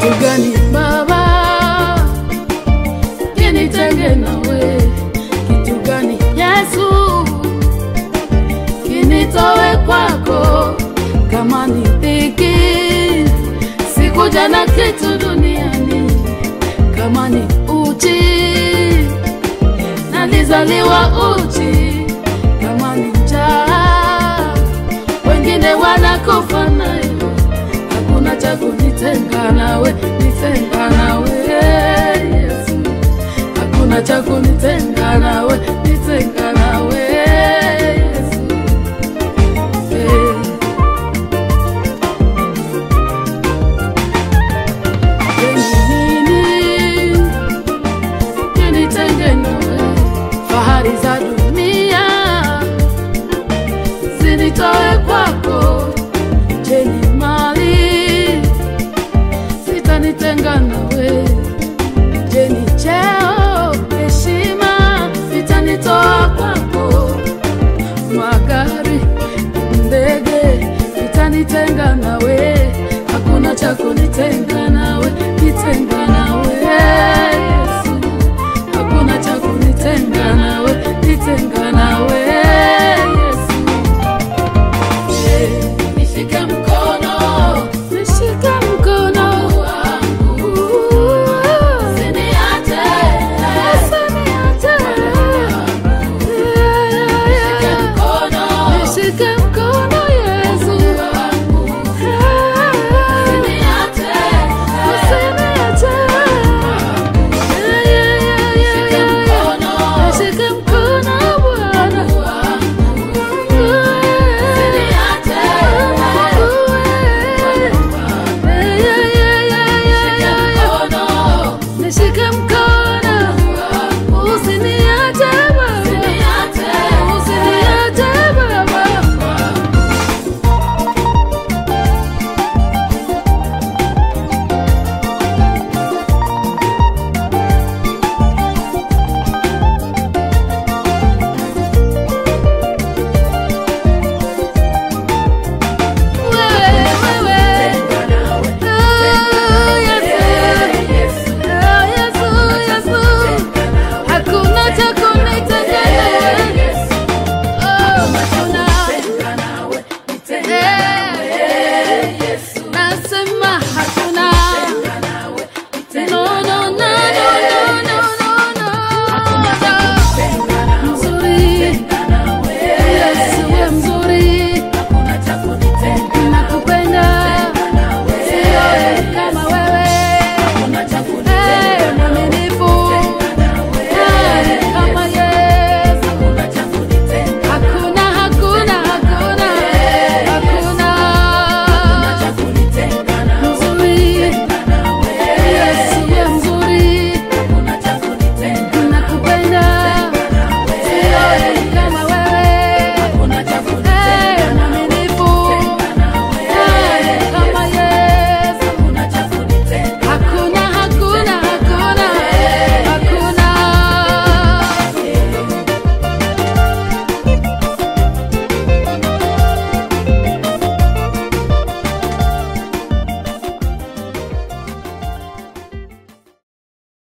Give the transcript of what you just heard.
Kitu gani Baba kinitenge nawe? Kitu gani Yesu kinitoe kwako? Kama ni dhiki, sikuja na kitu duniani. Kama ni uchi, nalizaliwa uchi. Kama ni njaa, wengine wanakufa nayo. Hakuna cha kunitenga nawe, nitenga nawe Yesu. Hakuna cha kunitenga nawe, nitenga nawe Yesu. Nini kinitenge nawe? Fahari za dunia zinitoe kwako. Jeni mali sitanitenga nawe. Jeni cheo, heshima vitanitoa kwako. Magari, ndege vitanitenga nawe. Hakuna cha kunitenga nawe, nitenga nawe Yesu. Hakuna cha kunitenga nawe, nitenga nawe.